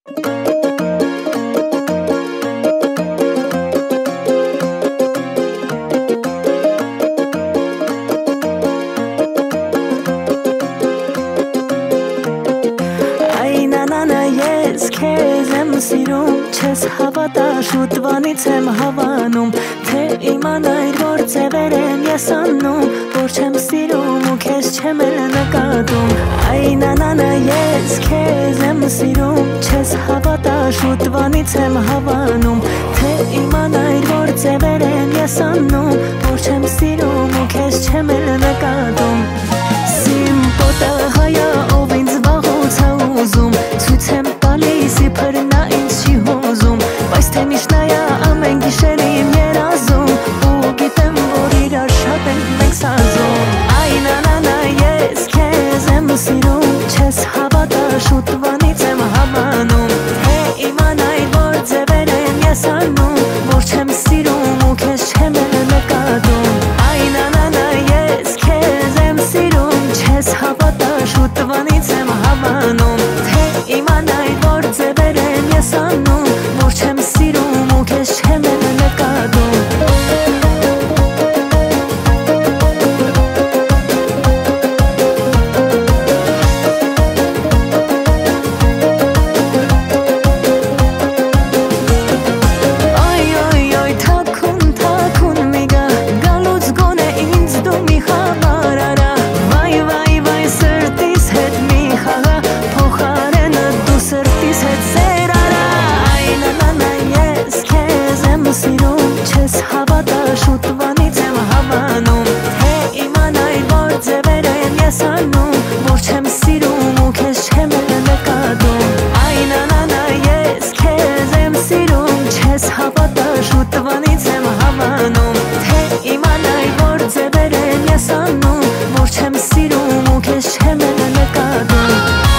Քեզ եմ սիրում, չես հավատա, շուտվանից եմ հավանում Թե իմանայր, որ ձևեր եմ ես անում Որ չեմ սիրում ու քեզ չեմ էլ նկատում Այ նանանա ես քեզ եմ սիրում, չես հավատա, շուտվանից եմ հավանում Թե իմանայր, որ ձևեր եմ ես անում Որ չեմ սիրում ու քեզ չեմ էլ նկատում Սիմ պոտը հայա, ով ինձ վաղուց է ուզում Ցույց եմ տալիս իբր նա ինձ չի հուզում Բայց թե միշտ նայա ամեն գիշեր իմ երազում Ու գիտեմ, որ իրար շատ ենք մենք սազում Այ նանանա ես քեզ եմ սիրում Չես հավատա, շուտվանից եմ հավանում Թե իմանայր, որ ձևեր եմ ես անում Որ չեմ սիրում ու քեզ չեմ էլ նկատում Այ նանանա ես քեզ եմ սիրում Չես հավատա, շուտվանից եմ հավանում Թե իմանայր, որ ձևեր եմ ես անում Որ չեմ սիրում ու քեզ չեմ էլ նկատում Չես հավատա, շուտվանից եմ հավանում Թե իմանայր, որ ձևեր եմ ես անում Որ չեմ սիրում ու քեզ չեմ էլ նկատում Այ նանանա ես քեզ եմ սիրում Չես հավատա, շուտվանից եմ հավանում Թե իմանայր, որ ձևեր եմ ես անում Որ չեմ սիրում ու քեզ չեմ էլ նկատում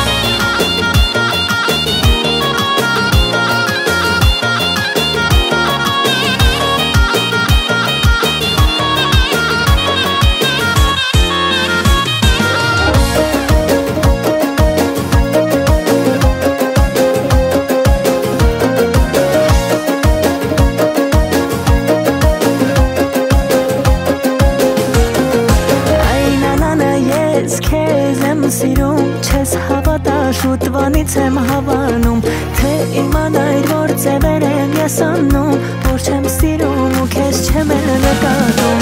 Քեզ եմ սիրում, չես հավատա, շուտվանից եմ հավանում Թե իմանայր, որ ձևեր եմ ես անում Որ չեմ սիրում ու քեզ չեմ էլ նկատում